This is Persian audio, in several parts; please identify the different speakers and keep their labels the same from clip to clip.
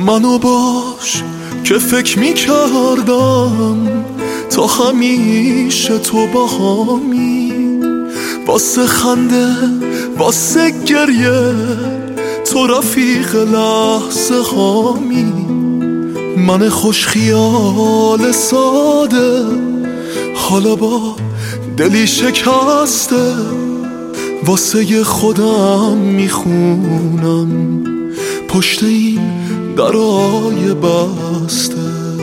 Speaker 1: منو باش که فکر میکردم تا همیشه تو باهامی، واسه خنده واسه گریه تو رفیق لحظه هامی. من خوش خیال ساده حالا با دلی شکسته واسه خودم میخونم پشت این درای بسته.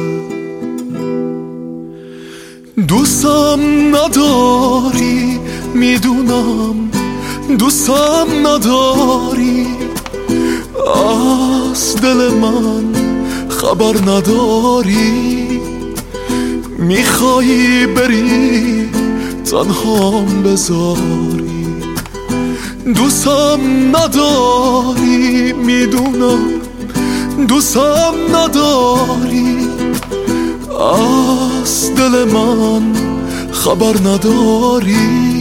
Speaker 1: دوستم نداری میدونم، دوستم نداری، از دل من خبر نداری. میخوایی بری تنهام بذاری، دوستم نداری میدونم، دوستم نداری، از دل من خبر نداری.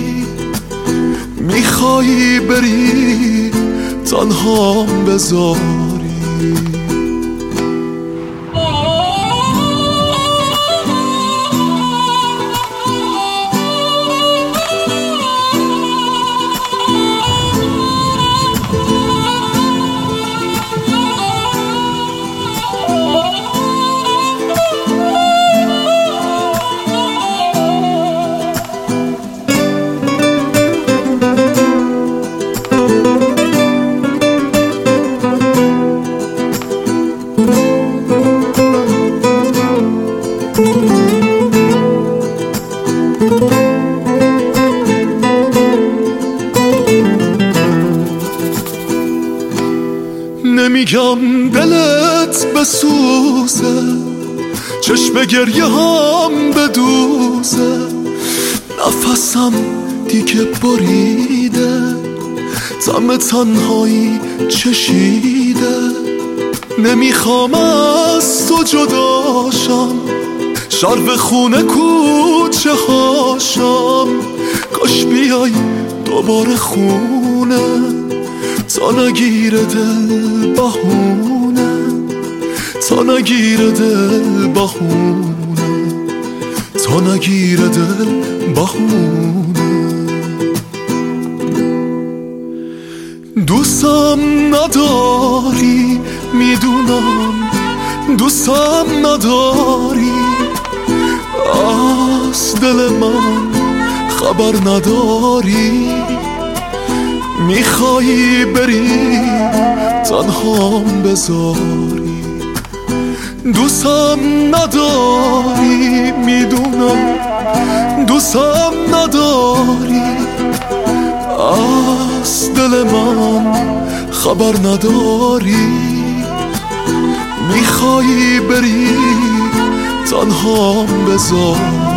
Speaker 1: میخوایی بری تنهام بذاری. نمیگم دلت بسوزه، چشم گریه هم بدوزه، نفسم دیگه بریده، طعم تنهایی چشیده. نمیخوام از تو جداشم، شرب خونه کوچه هاشم، کاش بیای دوباره خونه تا نگیره دل بهونه، تا نگیره دل بهونه، تا نگیره دل بهونه. دوستم نداری میدونم، دوستم نداری، از دل من خبر نداری. میخوایی بری تنهام بذاری، دوستم نداری میدونم، دوستم نداری، از دل من خبر نداری. میخوایی بری تنهام بذاری.